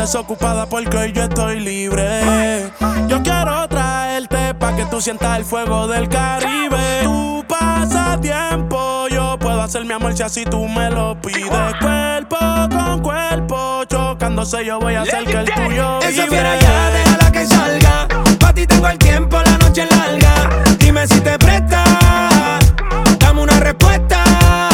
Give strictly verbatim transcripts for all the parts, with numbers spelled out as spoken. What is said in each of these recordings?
desocupada porque hoy yo estoy libre. Yo quiero traerte pa' que tú sientas el fuego del Caribe. Tu pasatiempo, yo puedo hacer mi amor si así tú me lo pides. Cuerpo con cuerpo, chocándose yo voy a hacer que el tuyo vibre. Esa fiera ya, déjala que salga. Pa' ti tengo el tiempo, la noche es larga. Dime si te presta, dame una respuesta.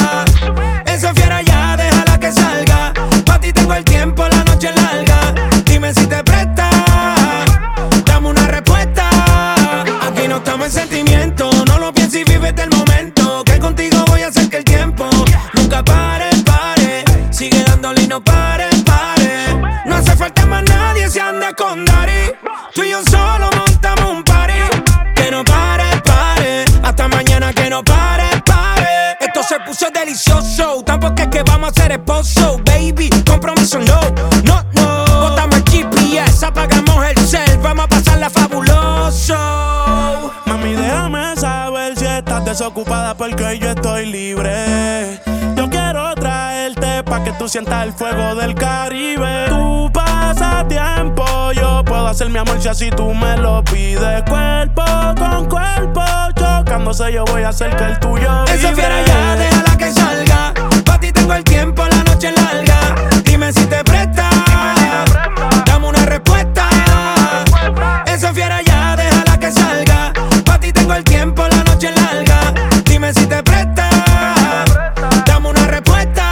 Esa fiera ya, déjala que salga. Pa' ti tengo el tiempo, la noche es larga. Dime si te presta, dame una respuesta. Aquí no estamos en sentimiento, no lo pienses y vívete el momento. Que contigo voy a hacer que el tiempo nunca pare, pare. Sigue dándole y no pare, pare. No hace falta más nadie, se anda con Dari. Tú y yo solo montamos un party. Que no pare, pare. Hasta mañana que no pare, pare. Esto se puso delicioso. Tampoco es que vamos a ser esposos, baby. Compromiso no, no, no. Botamos el G P S, apagamos el cel. Vamos a pasarla fabuloso. Mami, déjame saber si estás desocupada porque hoy yo estoy libre. Yo quiero traerte pa' que tú sientas el fuego del Caribe. Tu pasatiempo, yo puedo hacer mi amor si así tú me lo pides. Cuerpo con cuerpo, chocándose yo voy a hacer que el tuyo vibre. Esa fiera ya, déjala que salga. Pa' ti tengo el tiempo, la noche es larga. Dime si te presta, dame una respuesta. Esa fiera ya, déjala que salga. Pa' ti tengo el tiempo, la noche es larga. Dime si te presta, dame una respuesta.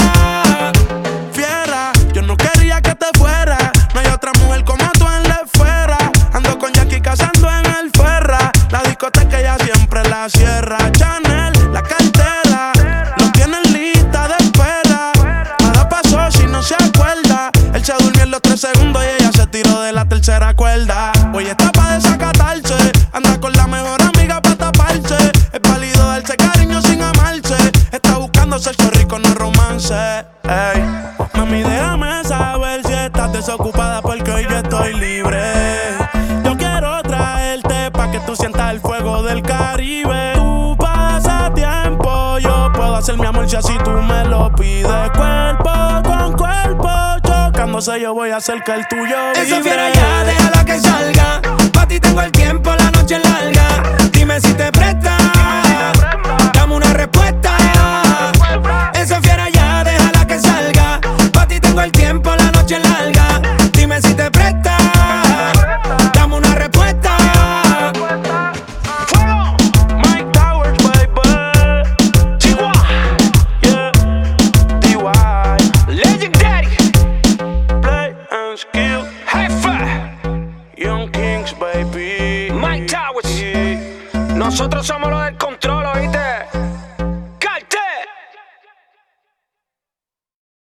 Fiera, yo no quería que te fuera. No hay otra mujer como tú en la esfera. Ando con Jackie cazando en el Ferra. La discoteca ya siempre la cierra. Chanel, la cartera, lo tienen lista de espera. Nada pasó si no se acuerda. Él se durmió en los tres segundos y ella se tiró de la tercera cuerda. Hoy está pa' desacatarse, anda con la mejor amiga pa' taparse. Es válido darse cariño sin amarse. Está buscando sexo rico, no romance. Ey. Mami, déjame saber si estás desocupada porque hoy yo estoy libre. Yo quiero traerte pa' que tú sientas el fuego del Caribe. Tu pasatiempo, yo puedo hacer mi amor si así tú me lo pides. Cuerpo con cuerpo, chocándose yo voy a hacer que el tuyo vibre. Esa fiera ya, déjala que salga. Pa' ti tengo el tiempo, la noche es larga. Dime si te presta, dame una respuesta. Esa fiera ya, déjala que salga. Pa' ti tengo el tiempo, la noche es larga. Dime si te presta, dame una respuesta. Mike Towers, baby. T Y, yeah, T Y. Legendary, Play and skill. high five. Young Kings, baby. Mike Towers. Yeah. Nosotros somos los del